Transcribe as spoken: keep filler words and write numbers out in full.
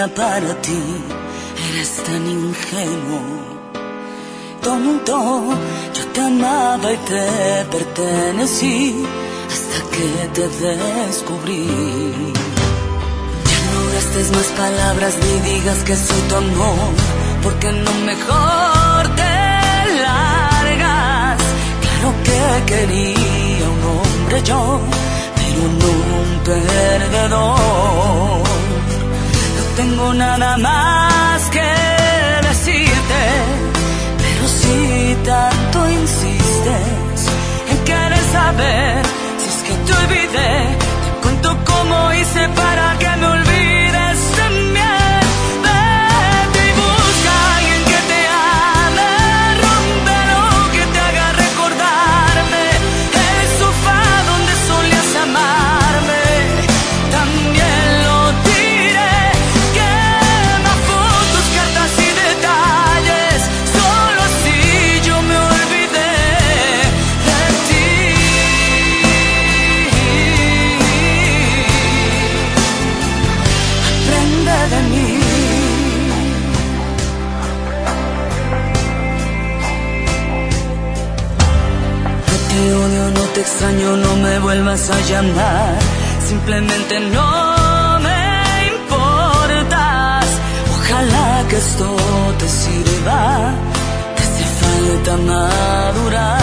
para ti, eres tan ingenuo, tonto. Yo te amaba y te pertenecí hasta que te descubrí. Ya no gastes más palabras ni digas que soy tu amor, porque no mejor te largas. Claro que quería un hombre yo, pero no un perdedor. No tengo nada más que decirte, pero si tanto insistes en querer saber si es que te olvidé, te cuento cómo hice para que me olvides también. Vete y busca a alguien que te ame, rómpelo, que te haga recordarme el sofá donde solías amarme. También lo diré, quema fotos, cartas y detalles, solo así yo me olvidé de ti. Aprende de mí. No te odio, no te extraño, no me vuelvas a llamar. Simplemente no me importas. Ojalá que esto te sirva, te hace falta madurar.